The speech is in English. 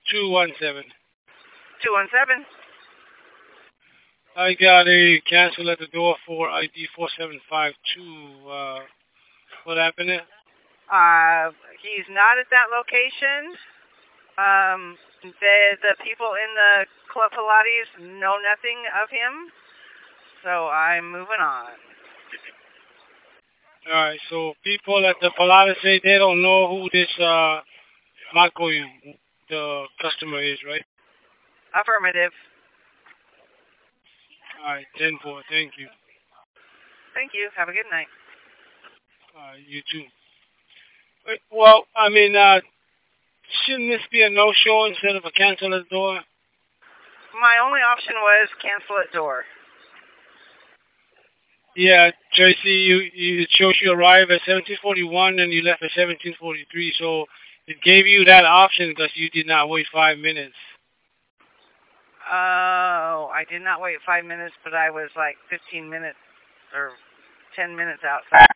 217. 217. I got a cancel at the door for ID 4752. What happened there? He's not at that location. The people in the Club Pilates know nothing of him, so I'm moving on. Alright, so people at the Pilates say they don't know who this Marco, the customer is, right? Affirmative. Alright, 10-4, thank you. Thank you. Have a good night. You too. Well, I mean, shouldn't this be a no-show instead of a cancel at the door? My only option was cancel at door. Yeah, Tracy, it shows you arrived at 17:41 and you left at 17:43, so it gave you that option because you did not wait 5 minutes. Oh, I did not wait 5 minutes, but I was like 15 minutes or 10 minutes outside.